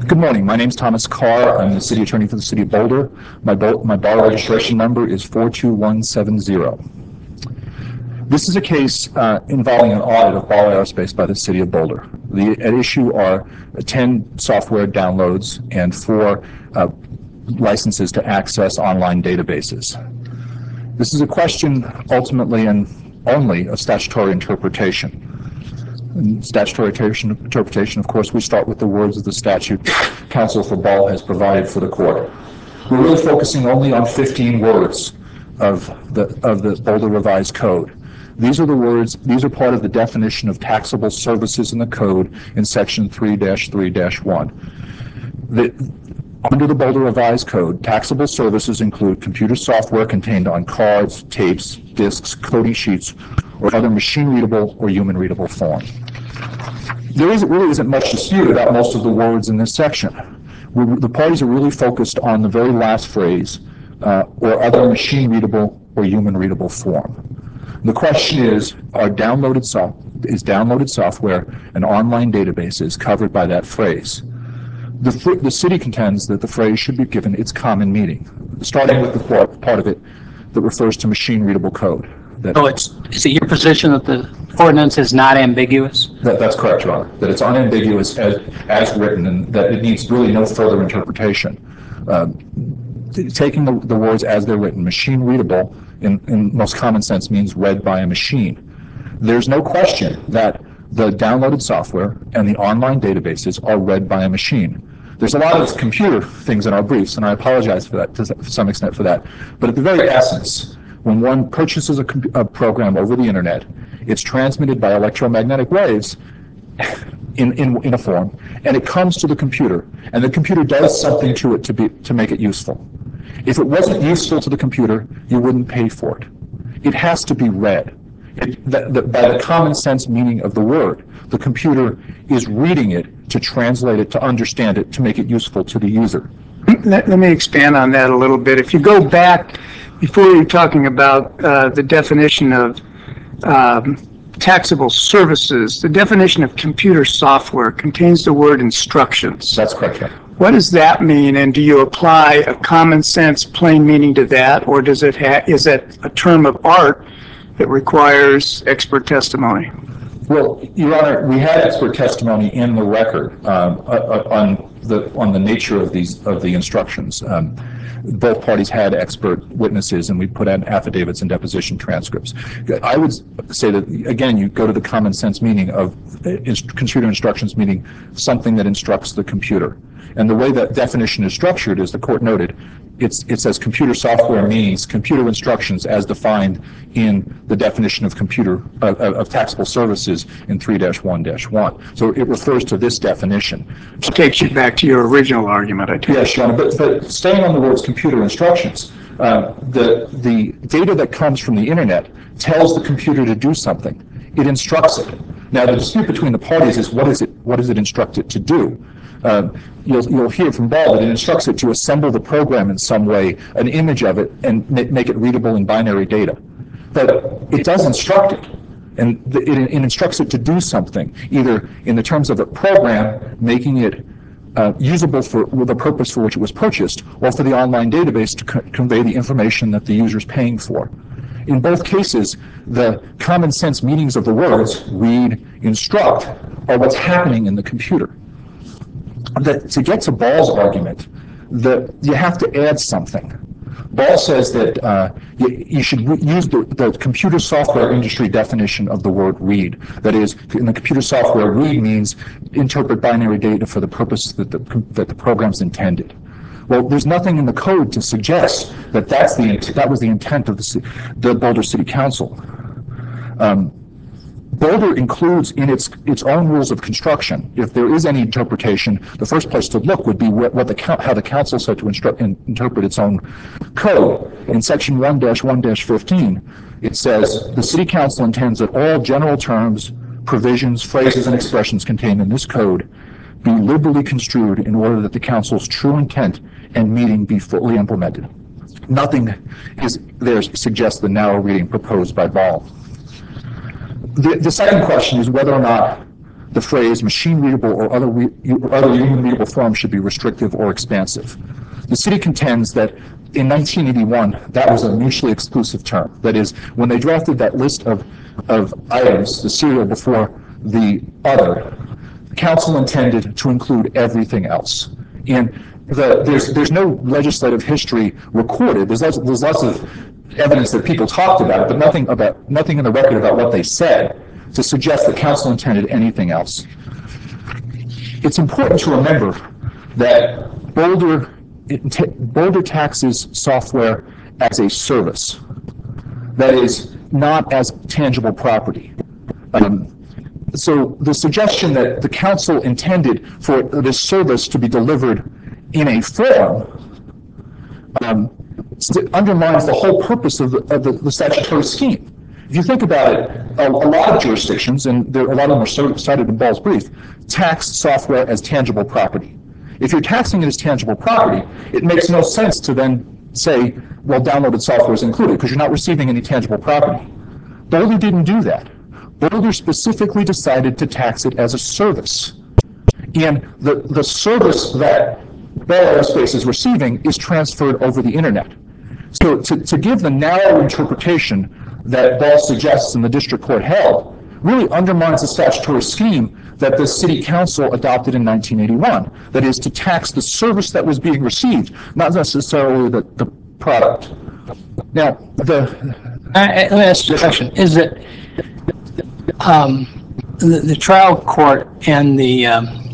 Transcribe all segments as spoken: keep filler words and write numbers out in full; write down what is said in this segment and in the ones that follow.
Good morning. My name is Thomas Carr. I'm the city attorney for the city of Boulder. My, bo my bar registration number is four two one seven zero. This is a case uh, involving an audit of Ball Aerospace by the city of Boulder. The, at issue are ten software downloads and four uh, licenses to access online databases. This is a question ultimately and only of statutory interpretation. In statutory interpretation, of course, we start with the words of the statute counsel for Ball has provided for the court. We're really focusing only on fifteen words of the, of the Boulder Revised Code. These are the words, these are part of the definition of taxable services in the code in section three dash three dash one. The, under the Boulder Revised Code, taxable services include computer software contained on cards, tapes, disks, coding sheets, or other machine-readable or human-readable form. There is, really isn't much dispute about most of the words in this section. We're, the parties are really focused on the very last phrase, uh, or other machine-readable or human-readable form. The question is, are downloaded so is downloaded software and online databases covered by that phrase? The, the city contends that the phrase should be given its common meaning, starting with the part, part of it that refers to machine-readable code. That, oh, it's, is it your position that the ordinance is not ambiguous? That, that's correct, Your Honor. That it's unambiguous as, as written, and that it needs really no further interpretation. Um, taking the, the words as they're written, machine-readable, in, in most common sense, means read by a machine. There's no question that the downloaded software and the online databases are read by a machine. There's a lot of computer things in our briefs, and I apologize for that to some extent for that. But at the very essence, when one purchases a, a program over the internet, it's transmitted by electromagnetic waves in, in, in a form, and it comes to the computer, and the computer does something to it to, be, to make it useful. If it wasn't useful to the computer, you wouldn't pay for it. It has to be read. It, the, the, by the common sense meaning of the word, the computer is reading it to translate it, to understand it, to make it useful to the user. Let, let me expand on that a little bit. If you go back, before you're talking about uh, the definition of um, taxable services, the definition of computer software contains the word instructions. That's correct, yeah. What does that mean, and do you apply a common sense plain meaning to that, or does it ha is it a term of art that requires expert testimony? Well, Your Honor, we had expert testimony in the record um, uh, on the on the nature of these of the instructions. Um, both parties had expert witnesses, and we put out affidavits and deposition transcripts. I would say that again, you go to the common sense meaning of computer instructions, meaning something that instructs the computer. And the way that definition is structured, as the court noted, it's, it says computer software means computer instructions as defined in the definition of computer uh, of taxable services in three dash one dash one. So it refers to this definition. Which takes you back to your original argument, I take. Yes, Sean, but, but staying on the words computer instructions, uh, the, the data that comes from the internet tells the computer to do something. It instructs it. Now, the dispute between the parties is what is it, what does it instruct it to do? Uh, you'll, you'll hear from Ball that it instructs it to assemble the program in some way, an image of it, and make it readable in binary data. But it does instruct it, and the, it, it instructs it to do something, either in the terms of the program, making it uh, usable for the purpose for which it was purchased, or for the online database to co convey the information that the user is paying for. In both cases, the common sense meanings of the words read, instruct, are what's happening in the computer. That to get to Ball's argument, the, you have to add something. Ball says that uh, you, you should use the, the computer software industry definition of the word read. That is, in the computer software, read means interpret binary data for the purpose that the, that the program's intended. Well, there's nothing in the code to suggest that that's the, that was the intent of the, the Boulder City Council. Um, Boulder includes in its its own rules of construction, if there is any interpretation, the first place to look would be what, what the how the council said to instruct in, interpret its own code. In section one dash one dash fifteen, it says the city council intends that all general terms, provisions, phrases, and expressions contained in this code be liberally construed in order that the council's true intent and meaning be fully implemented. Nothing is there suggests the narrow reading proposed by Ball. The, the second question is whether or not the phrase machine readable or other, re other human readable form should be restrictive or expansive. The city contends that in nineteen eighty-one, that was a mutually exclusive term. That is, when they drafted that list of, of items, the serial before the other, the council intended to include everything else. And the, there's, there's no legislative history recorded. There's lots, there's lots of evidence that people talked about it, but nothing, about, nothing in the record about what they said to suggest the council intended anything else. It's important to remember that Boulder, it, Boulder taxes software as a service, that is, not as tangible property. Um, so the suggestion that the council intended for this service to be delivered in a form um, undermines the whole purpose of the, of the, the statutory scheme. If you think about it, a, a lot of jurisdictions, and there, a lot of them are cited in Ball's brief, tax software as tangible property. If you're taxing it as tangible property, it makes no sense to then say, well, downloaded software is included, because you're not receiving any tangible property. Boulder didn't do that. Boulder specifically decided to tax it as a service. And the, the service that Bell Aerospace is receiving is transferred over the internet. So to, to give the narrow interpretation that Ball suggests and the district court held really undermines the statutory scheme that the city council adopted in nineteen eighty-one. That is, to tax the service that was being received, not necessarily the, the product. Now, the... I, let me ask you a question. Is it um, the, the trial court and the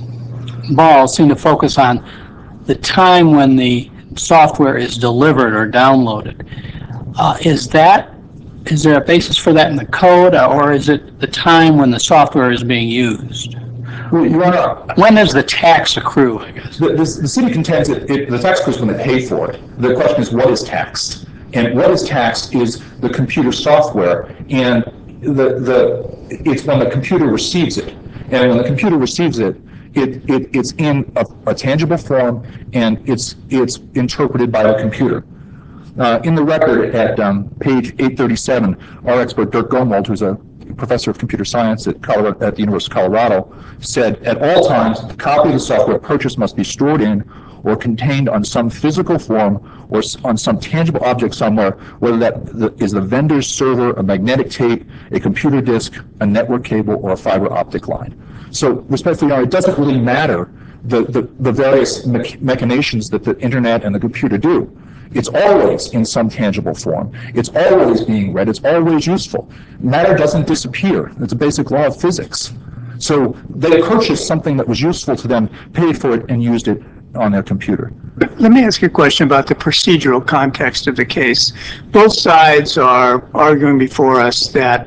um, Ball seem to focus on the time when the software is delivered or downloaded? Uh, is that Is there a basis for that in the code, or is it the time when the software is being used? Well, Your Honor, when does the tax accrue, I guess? The, the, the city contends that it, the tax accrues when they pay for it. The question is, what is taxed? And what is taxed is the computer software, and the, the, it's when the computer receives it. And when the computer receives it, it, it it's in a, a tangible form, and it's, it's interpreted by the computer. Uh, in the record at um, page eight thirty-seven, our expert Dirk Gomold, who's a professor of computer science at, Colorado, at the University of Colorado, said, at all times, the copy of the software purchased must be stored in or contained on some physical form or on some tangible object somewhere, whether that is the vendor's server, a magnetic tape, a computer disk, a network cable, or a fiber optic line. So, respectfully, it doesn't really matter the, the, the various me machinations that the internet and the computer do. It's always in some tangible form. It's always being read. It's always useful. Matter doesn't disappear. It's a basic law of physics. So they purchased something that was useful to them, paid for it, and used it on their computer. Let me ask you a question about the procedural context of the case. Both sides are arguing before us that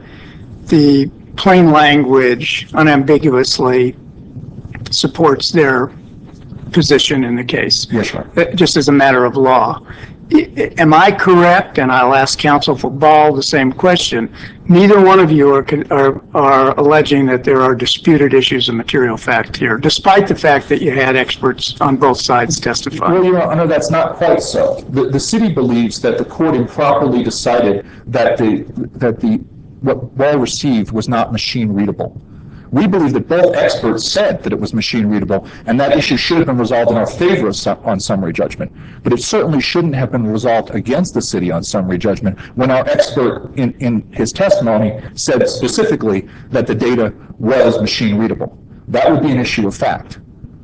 the plain language unambiguously supports their position in the case. Yes, sir. Just as a matter of law. Am I correct, and I'll ask counsel for Ball the same question, neither one of you are, are, are alleging that there are disputed issues of material fact here, despite the fact that you had experts on both sides testify? Well, Your Honor, that's not quite so. The, the city believes that the court improperly decided that the, that the, what Ball received was not machine readable. We believe that both experts said that it was machine readable, and that issue should have been resolved in our favor of su on summary judgment. But it certainly shouldn't have been resolved against the city on summary judgment when our expert in, in his testimony said specifically that the data was machine readable. That would be an issue of fact.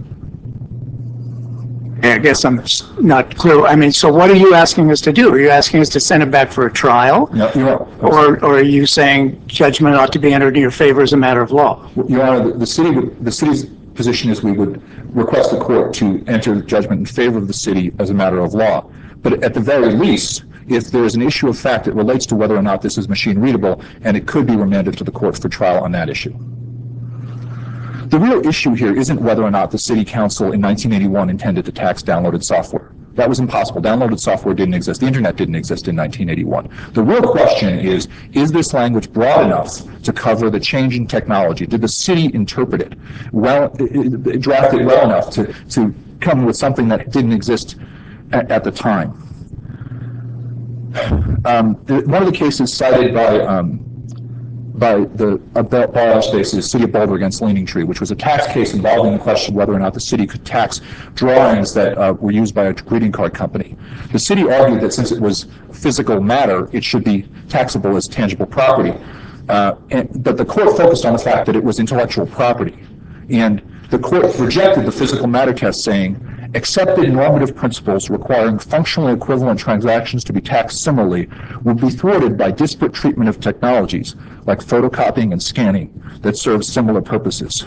I guess I'm not clear. I mean, so what are you asking us to do? Are you asking us to send it back for a trial? No, Your Honor. Or, or are you saying judgment ought to be entered in your favor as a matter of law? Your Honor, the, the city would, the city's position is we would request the court to enter judgment in favor of the city as a matter of law. But at the very least, if there is an issue of fact that relates to whether or not this is machine readable, and it could be remanded to the court for trial on that issue. The real issue here isn't whether or not the city council in nineteen eighty-one intended to tax downloaded software. That was impossible. Downloaded software didn't exist. The internet didn't exist in nineteen eighty-one. The real question is, is this language broad enough to cover the changing technology? Did the city interpret it well, draft it well enough to, to come with something that didn't exist at, at the time? Um, one of the cases cited by um, by the uh, bar aerospace's City of Boulder against Leaning Tree, which was a tax case involving the question whether or not the city could tax drawings that uh, were used by a greeting card company. The city argued that since it was physical matter, it should be taxable as tangible property. Uh, and, but the court focused on the fact that it was intellectual property. And the court rejected the physical matter test, saying, accepted normative principles requiring functionally equivalent transactions to be taxed similarly would be thwarted by disparate treatment of technologies like photocopying and scanning that serve similar purposes.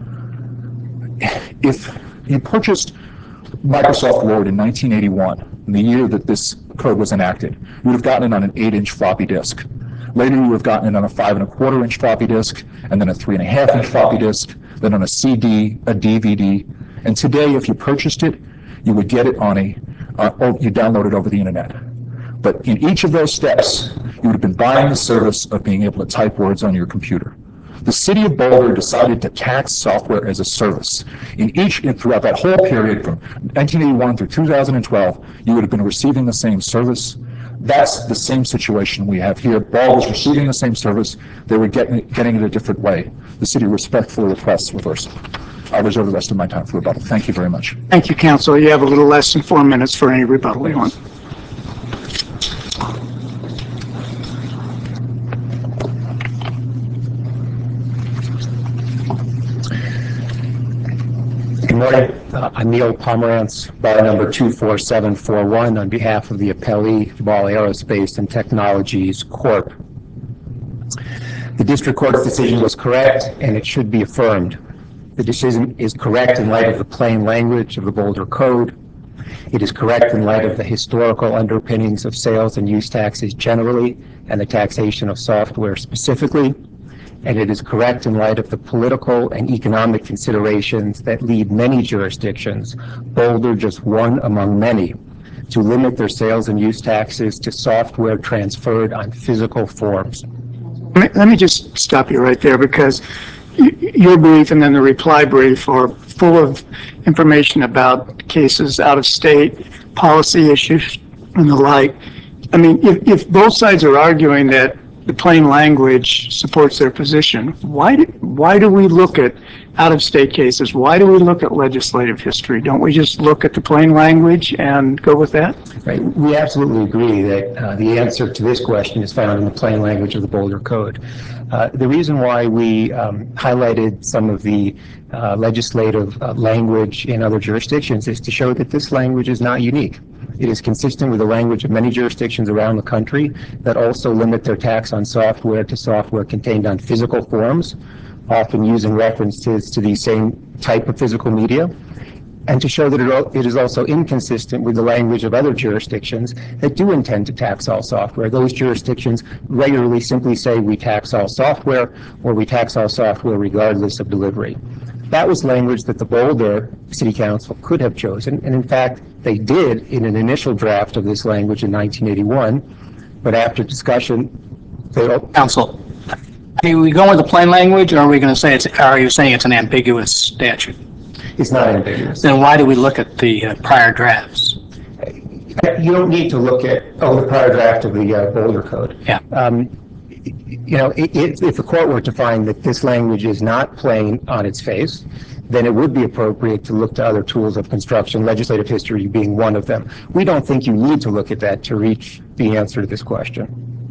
If you purchased Microsoft Word in nineteen eighty-one, in the year that this code was enacted, you would have gotten it on an eight-inch floppy disk. Later, you would have gotten it on a five and a quarter inch floppy disk, and then a three and a half inch floppy disk, then on a C D, a D V D. And today, if you purchased it, you would get it on a, uh, oh, you download it over the internet. But in each of those steps, you would have been buying the service of being able to type words on your computer. The City of Boulder decided to tax software as a service. In each, throughout that whole period from nineteen eighty-one through two thousand twelve, you would have been receiving the same service. That's the same situation we have here. Ball was receiving the same service. They were getting, getting it a different way. The city respectfully requests reversal. I'll reserve the rest of my time for rebuttal. Thank you very much. Thank you, counsel. You have a little less than four minutes for any rebuttal you want. Good morning. Uh, I'm Neil Pomerantz, bar number two four seven four one, on behalf of the appellee, Ball Aerospace and Technologies Corporation. The district court's decision was correct, and it should be affirmed. The decision is correct in light of the plain language of the Boulder Code. It is correct in light of the historical underpinnings of sales and use taxes generally, and the taxation of software specifically. And it is correct in light of the political and economic considerations that lead many jurisdictions, Boulder just one among many, to limit their sales and use taxes to software transferred on physical forms. Let me just stop you right there, because your brief and then the reply brief are full of information about cases out of state, policy issues, and the like. I mean, if, if both sides are arguing that the plain language supports their position, why do, why do we look at out-of-state cases? Why do we look at legislative history? Don't we just look at the plain language and go with that? Right. We absolutely agree that uh, the answer to this question is found in the plain language of the Boulder Code. Uh, the reason why we um, highlighted some of the uh, legislative uh, language in other jurisdictions is to show that this language is not unique. It is consistent with the language of many jurisdictions around the country that also limit their tax on software to software contained on physical forms, often using references to the same type of physical media, and to show that it, it is also inconsistent with the language of other jurisdictions that do intend to tax all software. Those jurisdictions regularly simply say we tax all software, or we tax all software regardless of delivery. That was language that the Boulder City Council could have chosen, and in fact, they did in an initial draft of this language in nineteen eighty-one, but after discussion, they... Counsel, are we going with the plain language, or are we going to say it's, are you saying it's an ambiguous statute? It's not ambiguous. Then why do we look at the uh, prior drafts? You don't need to look at, oh, the prior draft of the uh, Boulder Code. Yeah. Um, you know, it, it, if the court were to find that this language is not plain on its face, then it would be appropriate to look to other tools of construction, legislative history being one of them. We don't think you need to look at that to reach the answer to this question.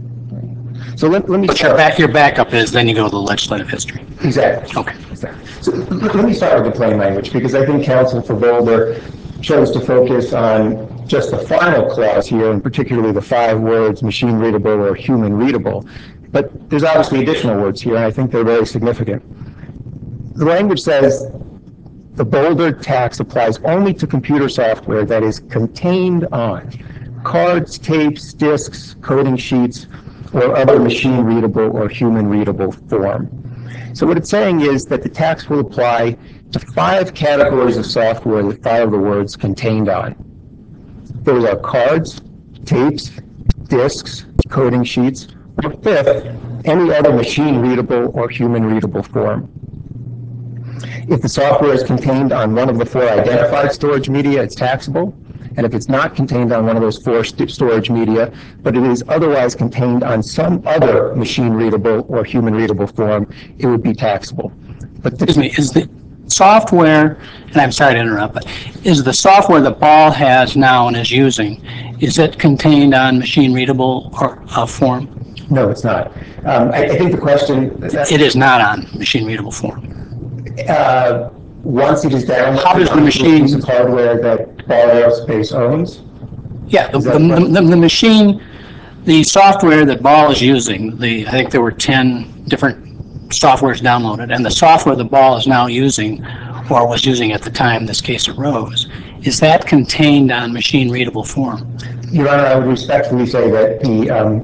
So let, let me But your, back, your backup is then you go to the legislative history. Exactly. Okay. Exactly. So let me start with the plain language, because I think counsel for Boulder chose to focus on just the final clause here, and particularly the five words, machine readable or human readable. But there's obviously additional words here, and I think they're very significant. The language says the Boulder tax applies only to computer software that is contained on cards, tapes, disks, coding sheets, or other machine readable or human readable form. So what it's saying is that the tax will apply to five categories of software that follow the words contained on. Those are cards, tapes, disks, coding sheets, or fifth, any other machine readable or human readable form. If the software is contained on one of the four identified storage media, it's taxable. And if it's not contained on one of those four st- storage media, but it is otherwise contained on some other machine-readable or human-readable form, it would be taxable. But Excuse me, is the software, and I'm sorry to interrupt, but is the software that Ball has now and is using, is it contained on machine-readable or uh, form? no, it's not. Um, I, I think the question, It is not on machine-readable form. uh, once it is downloaded, How does the onto a machine- piece of hardware that Ball Aerospace owns, Yeah, the, Is that the, right? the, the machine, the software that Ball is using, the, I think there were ten different softwares downloaded, and the software that Ball is now using, or was using at the time this case arose, is that contained on machine-readable form? Your Honor, I would respectfully say that the, um,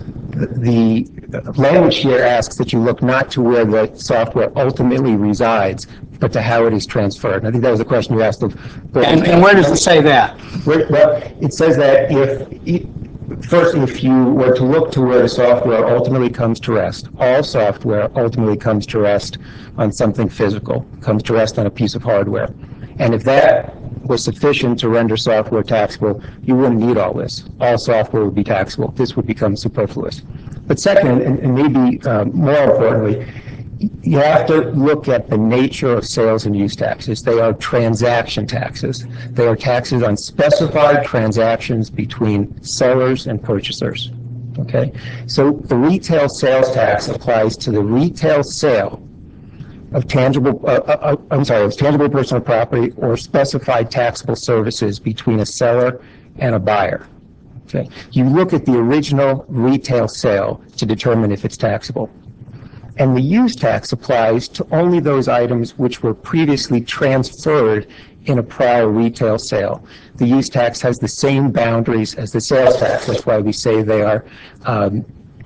the language here asks that you look not to where the software ultimately resides, but to how it is transferred. And I think that was the question you asked of. And, and where does it say that? Where- Well, it says that if, first, if you were to look to where the software ultimately comes to rest, all software ultimately comes to rest on something physical, comes to rest on a piece of hardware. And if that was sufficient to render software taxable, you wouldn't need all this. All software would be taxable. This would become superfluous. But second, and, and maybe um, more importantly, you have to look at the nature of sales and use taxes. They are transaction taxes. They are taxes on specified transactions between sellers and purchasers. Okay? So the retail sales tax applies to the retail sale of tangible, uh, uh, I'm sorry, of tangible personal property or specified taxable services between a seller and a buyer. Okay? You look at the original retail sale to determine if it's taxable. And the use tax applies to only those items which were previously transferred in a prior retail sale. The use tax has the same boundaries as the sales tax. That's why we say they are um,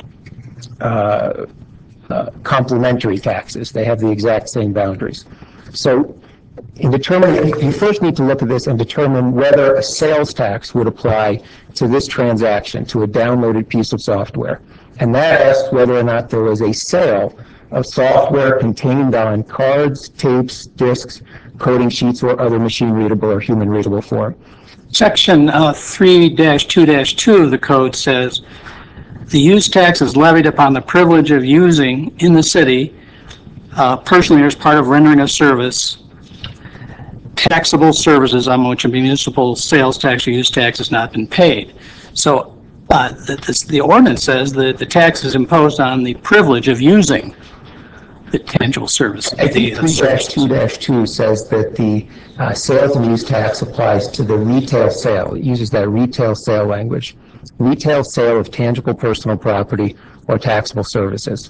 uh, uh, complementary taxes. They have the exact same boundaries. So in determining, you first need to look at this and determine whether a sales tax would apply to this transaction, to a downloaded piece of software. And that asks whether or not there was a sale of software contained on cards, tapes, disks, coding sheets, or other machine-readable or human-readable form. Section uh, three dash two dash two of the code says, the use tax is levied upon the privilege of using in the city, uh, personally or as part of rendering a service, taxable services on which a municipal sales tax or use tax has not been paid. So uh, the, this, the ordinance says that the tax is imposed on the privilege of using the tangible service. I the, think uh, three dash services. two dash two says that the uh, sales and use tax applies to the retail sale. It uses that retail sale language. Retail sale of tangible personal property or taxable services.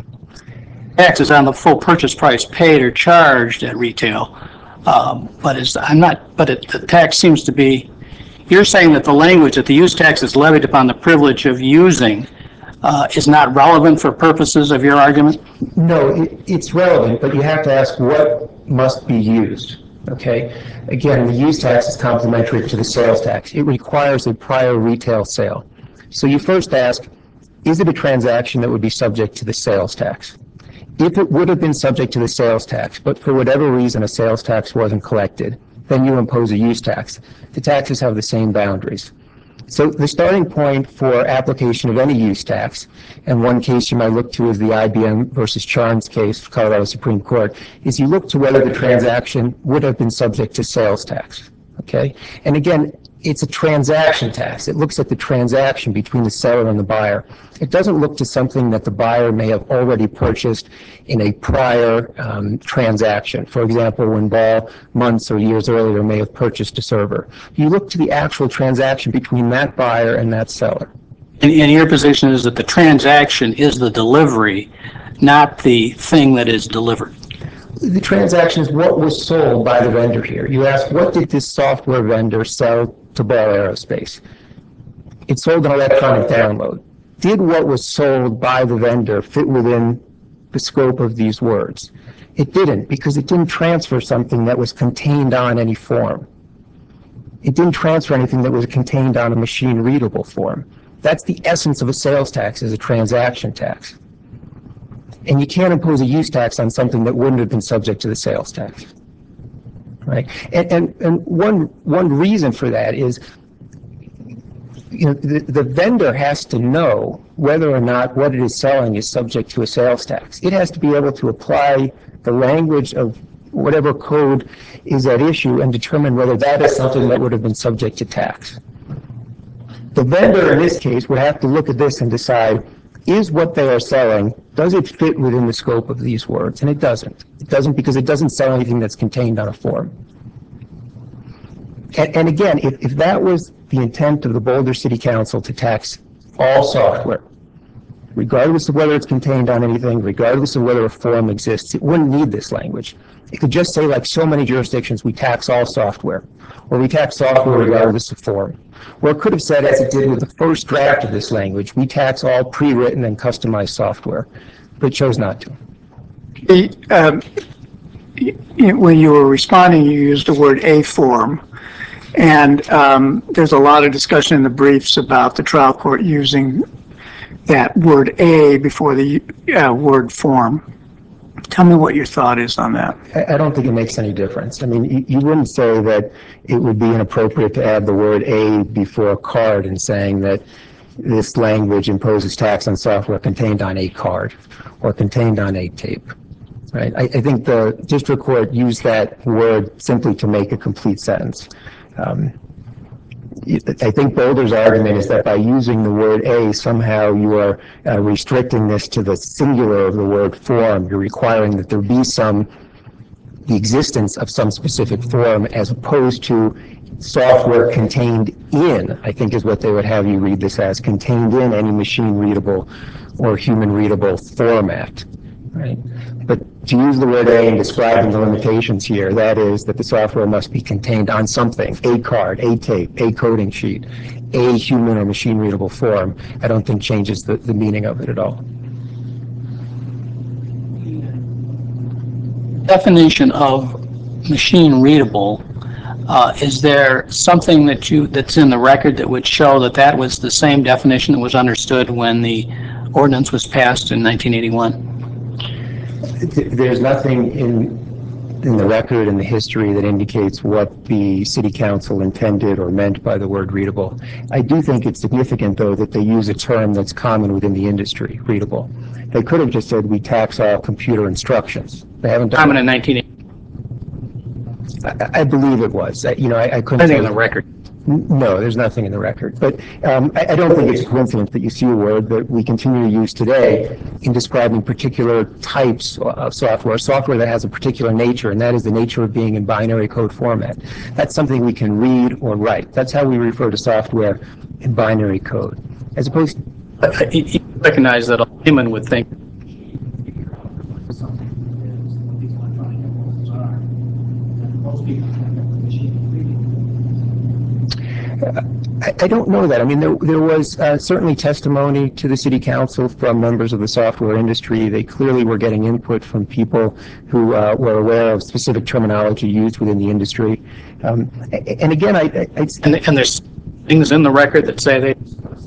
Taxes on the full purchase price paid or charged at retail. Um, but it's, I'm not, but it, the tax seems to be, you're saying that the language that the use tax is levied upon the privilege of using uh, is not relevant for purposes of your argument? No, it, it's relevant, but you have to ask what must be used. Okay? Again, the use tax is complementary to the sales tax. It requires a prior retail sale. So you first ask, is it a transaction that would be subject to the sales tax? If it would have been subject to the sales tax, but for whatever reason a sales tax wasn't collected, then you impose a use tax. The taxes have the same boundaries. So the starting point for application of any use tax, and one case you might look to is the I B M versus Charnes case, Colorado Supreme Court, is you look to whether the transaction would have been subject to sales tax. Okay? And again, it's a transaction tax. It looks at the transaction between the seller and the buyer. It doesn't look to something that the buyer may have already purchased in a prior um, transaction. For example, when Ball, months or years earlier, may have purchased a server. You look to the actual transaction between that buyer and that seller. And, and your position is that the transaction is the delivery, not the thing that is delivered. The transaction is what was sold by the vendor here. You ask, what did this software vendor sell to Ball Aerospace? It sold an electronic download. Did what was sold by the vendor fit within the scope of these words? It didn't, because it didn't transfer something that was contained on any form. It didn't transfer anything that was contained on a machine-readable form. That's the essence of a sales tax, is a transaction tax. And you can't impose a use tax on something that wouldn't have been subject to the sales tax. Right? And, and, and one, one reason for that is you know, the, the vendor has to know whether or not what it is selling is subject to a sales tax. It has to be able to apply the language of whatever code is at issue and determine whether that is something that would have been subject to tax. The vendor in this case would have to look at this and decide, is what they are selling, does it fit within the scope of these words? And it doesn't. It doesn't because it doesn't sell anything that's contained on a form. And, and again, if, if that was the intent of the Boulder City Council to tax all software, regardless of whether it's contained on anything, regardless of whether a form exists, it wouldn't need this language. It could just say, like so many jurisdictions, we tax all software, or we tax software regardless of form. Or it could have said, as it did with the first draft of this language, we tax all pre-written and customized software, but it chose not to. The, um, y- when you were responding, you used the word "a form," and um, there's a lot of discussion in the briefs about the trial court using that word "a" before the uh, word "form." Tell me what your thought is on that. I don't think it makes any difference. I mean, you, you wouldn't say that it would be inappropriate to add the word "a" before card and saying that this language imposes tax on software contained on a card or contained on a tape. Right? I, I think the district court used that word simply to make a complete sentence. Um, I think Boulder's argument is that by using the word "a," somehow you are uh, restricting this to the singular of the word "form." You're requiring that there be some, the existence of some specific form as opposed to software contained in, I think is what they would have you read this as, contained in any machine readable or human readable format. Right? But to use the word "a" in describing the limitations here, that is that the software must be contained on something, a card, a tape, a coding sheet, a human or machine readable form, I don't think changes the, the meaning of it at all. Definition of machine readable, uh, is there something that you, that's in the record that would show that that was the same definition that was understood when the ordinance was passed in nineteen eighty-one? There's nothing in in the record in the history that indicates what the city council intended or meant by the word readable. I do think it's significant, though, that they use a term that's common within the industry, readable. They could have just said we tax all computer instructions. They haven't done Common it. in nineteen eighty. I, I believe it was. I, you know, I, I couldn't. I think tell in the you. record. No, there's nothing in the record. But um, I, I don't think it's a coincidence that you see a word that we continue to use today in describing particular types of software, software that has a particular nature, and that is the nature of being in binary code format. That's something we can read or write. That's how we refer to software in binary code, as opposed to... You recognize that a layman would think I, I don't know that. I mean, there, there was uh, certainly testimony to the city council from members of the software industry. They clearly were getting input from people who uh, were aware of specific terminology used within the industry. Um, and again, I, I, I and, and there's things in the record that say they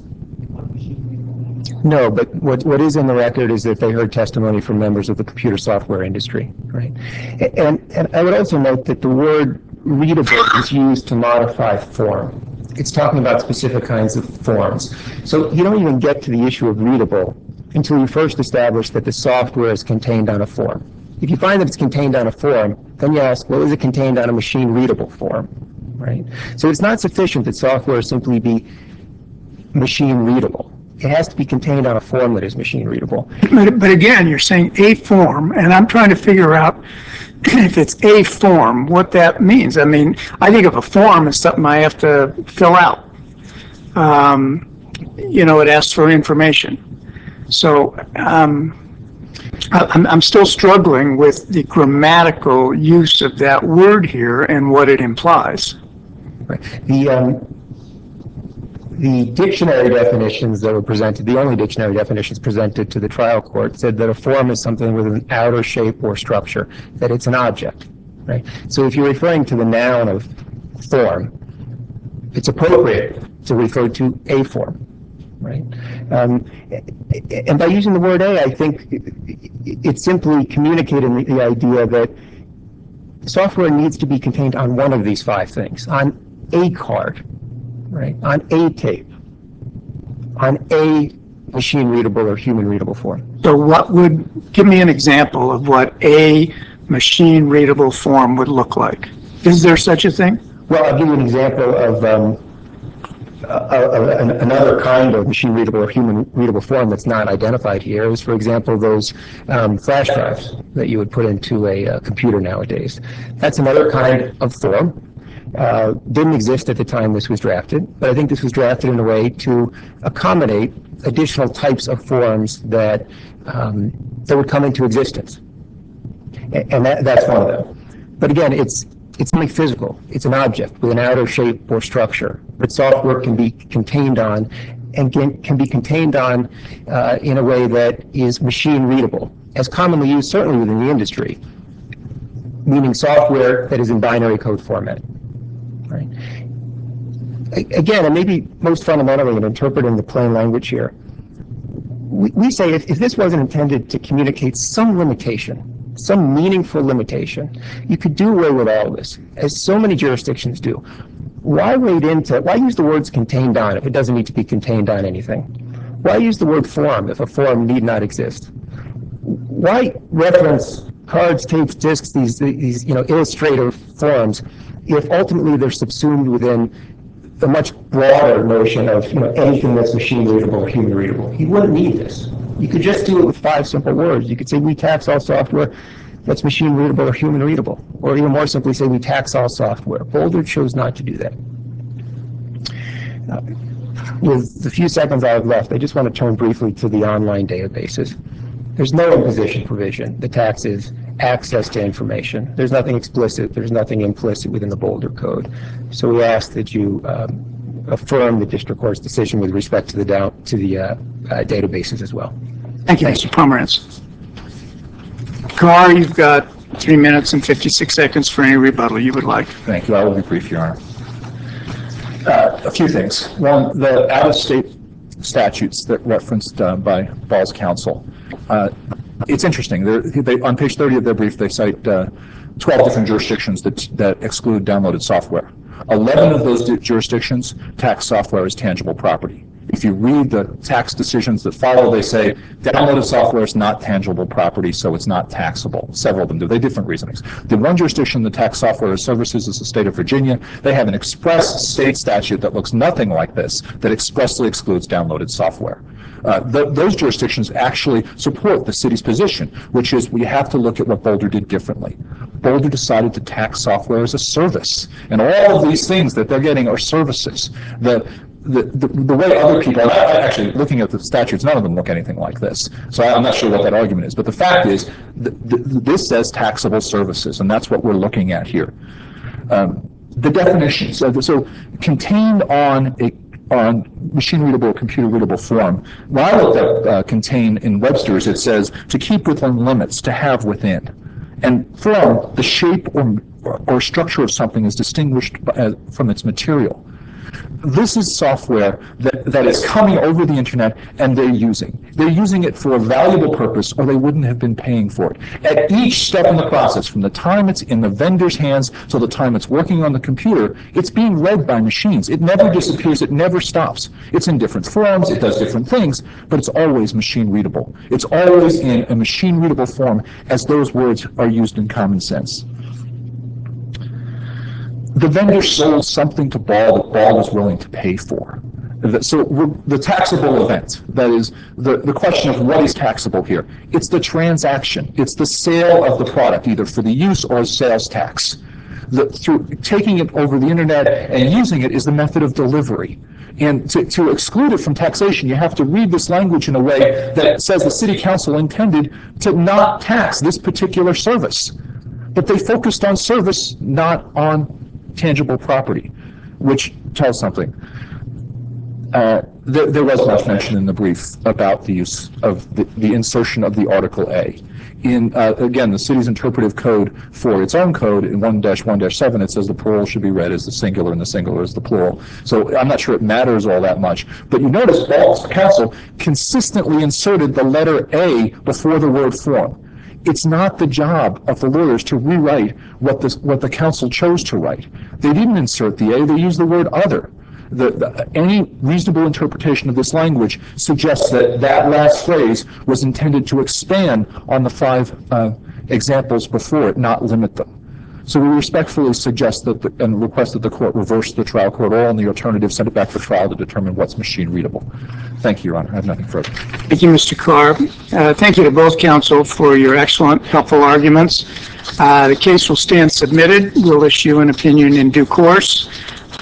no, but what, what is in the record is that they heard testimony from members of the computer software industry, right? And, and I would also note that the word readable is used to modify form. It's talking about specific kinds of forms. So you don't even get to the issue of readable until you first establish that the software is contained on a form. If you find that it's contained on a form, then you ask, well, is it contained on a machine readable form, right? So it's not sufficient that software simply be machine readable. It has to be contained on a form that is machine readable. But, but again, you're saying a form, and I'm trying to figure out if it's a form, what that means. I mean, I think of a form as something I have to fill out. Um, you know, it asks for information. So um, I, I'm, I'm still struggling with the grammatical use of that word here and what it implies. Right. The um, The dictionary definitions that were presented, the only dictionary definitions presented to the trial court, said that a form is something with an outer shape or structure, that it's an object, right? So if you're referring to the noun of form, it's appropriate to refer to a form, right? Um, and by using the word a, I think it's simply communicating the, the idea that software needs to be contained on one of these five things, on a card, right, on a tape, on a machine readable or human readable form. So what would, give me an example of what a machine readable form would look like. Is there such a thing? Well, I'll give you an example of um, uh, uh, an, another kind of machine readable or human readable form that's not identified here is, for example, those um, flash drives that you would put into a, uh computer nowadays. That's another kind of form. Uh, didn't exist at the time this was drafted, but I think this was drafted in a way to accommodate additional types of forms that um, that would come into existence, and, and that, that's one of them. But again, it's it's only physical. It's an object with an outer shape or structure that software can be contained on, and can, can be contained on uh, in a way that is machine readable, as commonly used certainly within the industry, meaning software that is in binary code format. Right. Again, and maybe most fundamentally in interpreting the plain language here, we, we say if, if this wasn't intended to communicate some limitation, some meaningful limitation, you could do away with all of this, as so many jurisdictions do. Why wade into, why use the words contained on if it doesn't need to be contained on anything? Why use the word form if a form need not exist? Why reference cards, tapes, disks, these, these you know, illustrative forms, if ultimately they're subsumed within the much broader notion of you know anything that's machine readable or human readable? You wouldn't need this. You could just do it with five simple words. You could say we tax all software that's machine readable or human readable, or even more simply say we tax all software. Boulder chose not to do that. Uh, with the few seconds I have left, I just want to turn briefly to the online databases. There's no imposition provision. The tax is access to information. There's nothing explicit. There's nothing implicit within the Boulder Code. So we ask that you um, affirm the district court's decision with respect to the down to the uh, uh, databases as well. Thank you, Mister Pomerantz. Carr, you've got three minutes and fifty-six seconds for any rebuttal you would like. Thank you. I will be brief, Your Honor. Uh, a few things. One, the out-of-state statutes that referenced uh, by Ball's counsel. Uh, it's interesting. They, on page thirty of their brief, they cite uh, twelve different jurisdictions that, that exclude downloaded software. eleven of those jurisdictions tax software as tangible property. If you read the tax decisions that follow, they say downloaded software is not tangible property, so it's not taxable. Several of them do. They have different reasonings. The one jurisdiction that tax software as services is the state of Virginia. They have an express state statute that looks nothing like this, that expressly excludes downloaded software. Uh, th those jurisdictions actually support the city's position, which is we have to look at what Boulder did differently. Boulder decided to tax software as a service, and all of these things that they're getting are services. The The, the, the way other people, I, I actually, looking at the statutes, none of them look anything like this. So I, I'm not sure what that argument is. But the fact is, th th this says taxable services, and that's what we're looking at here. Um, the definitions, so, so contained on a on machine-readable or computer-readable form, when I looked at uh, contained in Webster's, it says to keep within limits, to have within. And form, the shape or, or structure of something is distinguished by, uh, from its material. This is software that, that is coming over the internet and they're using. They're using it for a valuable purpose or they wouldn't have been paying for it. At each step in the process, from the time it's in the vendor's hands till the time it's working on the computer, it's being read by machines. It never disappears. It never stops. It's in different forms. It does different things, but it's always machine readable. It's always in a machine readable form as those words are used in common sense. The vendor sold something to Ball that Ball was willing to pay for. So the taxable event, that is the, the question of what is taxable here, it's the transaction, it's the sale of the product, either for the use or as sales tax. The, through taking it over the internet and using it is the method of delivery. And to, to exclude it from taxation, you have to read this language in a way that says the city council intended to not tax this particular service. But they focused on service, not on tangible property, which tells something. Uh, there, there was much mention in the brief about the use of the, the insertion of the Article A. In, uh, again, the city's interpretive code for its own code, in one dash one dash seven, it says the plural should be read as the singular and the singular as the plural. So I'm not sure it matters all that much. But you notice Ball's counsel consistently inserted the letter A before the word form. It's not the job of the lawyers to rewrite what the, what the council chose to write. They didn't insert the A, they used the word other. The, the, any reasonable interpretation of this language suggests that that last phrase was intended to expand on the five uh, examples before it, not limit them. So we respectfully suggest that the, and request that the court reverse the trial court order and the alternative send it back for trial to determine what's machine readable. Thank you, Your Honor. I have nothing further. Thank you, Mister Carr. Uh, thank you to both counsel for your excellent, helpful arguments. Uh, the case will stand submitted. We'll issue an opinion in due course.